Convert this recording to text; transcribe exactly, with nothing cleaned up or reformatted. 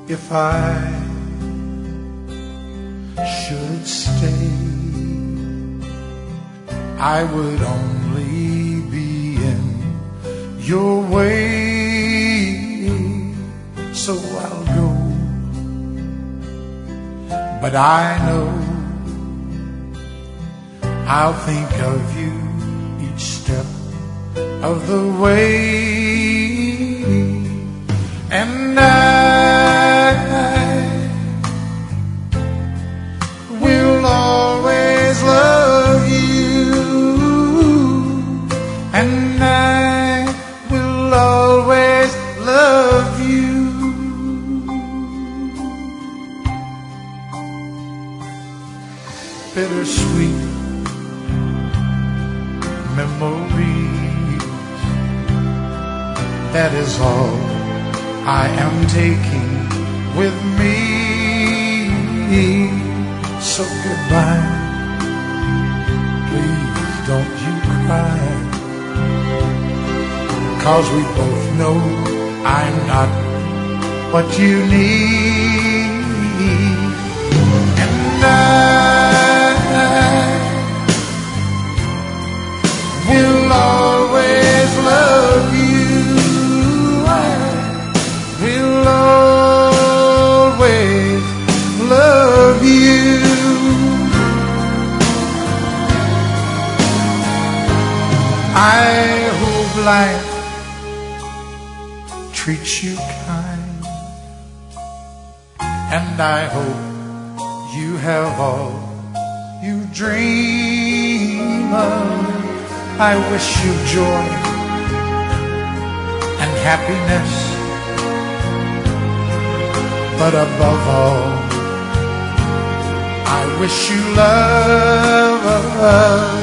If I should stay, I would only be in your way, so I'll go. But I know I'll think of you each step of the way, and I will always love you, and I will always love you. Bittersweet memories, that is all I am taking with me. So goodbye, please don't you cry, 'cause we both know I'm not what you need, and I will always love you. I will always love you. I hope life treats you kind, and I hope you have all you dream of. I wish you joy and happiness, but above all, I wish you love.